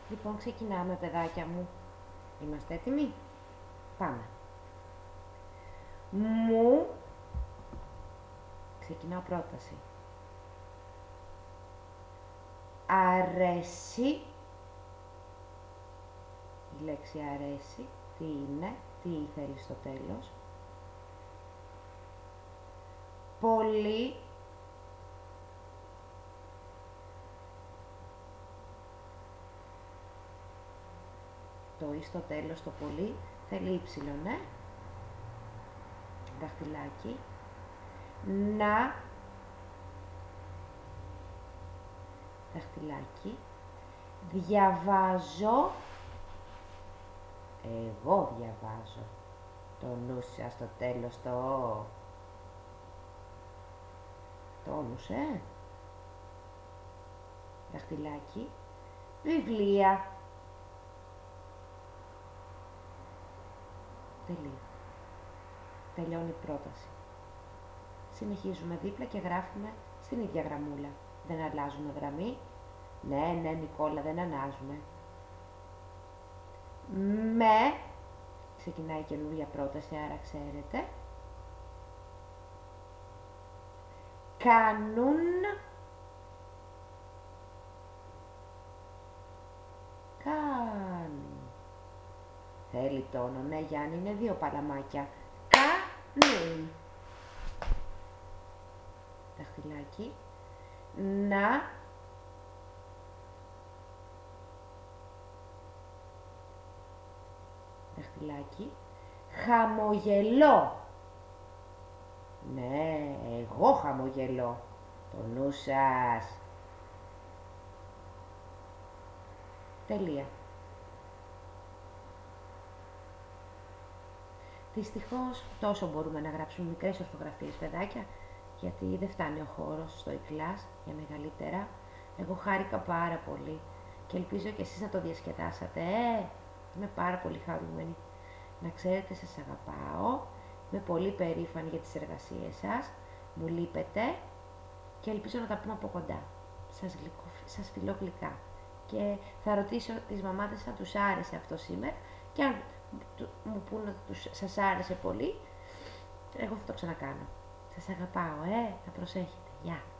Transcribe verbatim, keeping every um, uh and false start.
Λοιπόν, ξεκινάμε, παιδάκια μου. Είμαστε έτοιμοι? Πάμε. Μου... Ξεκινάω πρόταση. Αρέσει... Η λέξη αρέσει. Τι είναι, τι θέλει στο τέλος. Πολύ... Το ή στο τέλος, το πολύ, θέλει ύψιλον, ε. Δαχτυλάκι. Να... Δαχτυλάκι. Διαβάζω... Εγώ διαβάζω. Το νου σας στο τέλος, το ο. Τόνους, ε. Δαχτυλάκι. Βιβλία. Τελεία. Τελειώνει η πρόταση. Συνεχίζουμε δίπλα και γράφουμε στην ίδια γραμμούλα. Δεν αλλάζουμε γραμμή. Ναι, ναι, Νικόλα, δεν ανάζουμε. Με, ξεκινάει η καινούργια πρόταση, άρα ξέρετε. Κάνουν, κάνουν. Θέλει τόνο, ναι Γιάννη, είναι δύο παλαμάκια. Κάνουν. Δαχτυλάκι. Να. Δαχτυλάκι. Χαμογελώ. Ναι, εγώ χαμογελώ. Το νου σας. Τελεία. Δυστυχώς τόσο μπορούμε να γράψουμε μικρές ορθογραφίες, παιδάκια, γιατί δεν φτάνει ο χώρος στο e-class για μεγαλύτερα. Εγώ χάρηκα πάρα πολύ και ελπίζω και εσείς να το διασκεδάσατε. Ε, είμαι πάρα πολύ χαρούμενη. Να ξέρετε, σας αγαπάω. Είμαι πολύ περήφανη για τις εργασίες σας. Μου λείπετε και ελπίζω να τα πούμε από κοντά. Σας, γλυκο, σας φιλώ γλυκά. Και θα ρωτήσω τις μαμάδες αν τους άρεσε αυτό σήμερα και αν μου πούνε ότι τους, σας άρεσε πολύ, εγώ θα το ξανακάνω. Σας αγαπάω, ε, να προσέχετε. Γεια.